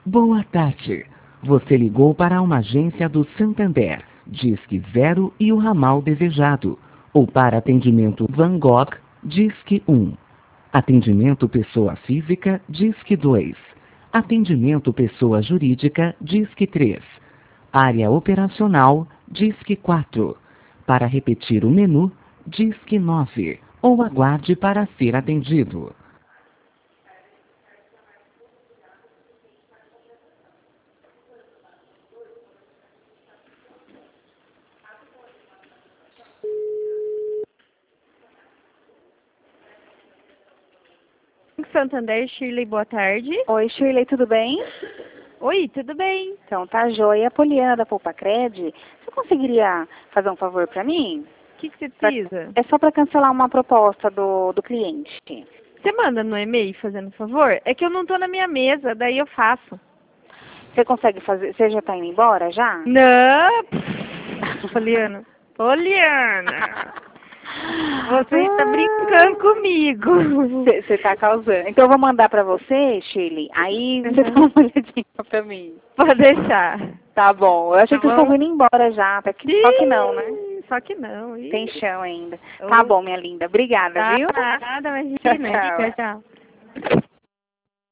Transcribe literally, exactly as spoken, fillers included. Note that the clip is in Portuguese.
Boa tarde. Você ligou para uma agência do Santander, Disque Zero e o ramal desejado. Ou para atendimento Van Gogh, Disque um. Atendimento pessoa física, Disque dois. Atendimento pessoa jurídica, Disque três. Área operacional, Disque quatro. Para repetir o menu, Disque nove. Ou aguarde para ser atendido. Santander, Shirley, boa tarde. Oi, Shirley, tudo bem? Oi, tudo bem? Então, tá joia. A Poliana da Poupa Cred, você conseguiria fazer um favor para mim? O que, que você precisa? É só para cancelar uma proposta do, do cliente. Você manda no e-mail, fazendo favor? É que eu não tô na minha mesa, daí eu faço. Você consegue fazer? Você já tá indo embora, já? Não! Poliana. Poliana! Você está brincando comigo. Você tá causando. Então eu vou mandar pra você, Shirley. Aí você Uhum. dá uma olhadinha pra mim. Pode deixar. Tá bom. Eu achei Tá que vocês bom? estavam indo embora já. Tá que... Só que não, né? Ih, Só que não. Ih. Tem chão ainda. Oh. Tá bom, minha linda. Obrigada, Tá, viu? nada, imagina. Tchau, tchau. Tchau, tchau.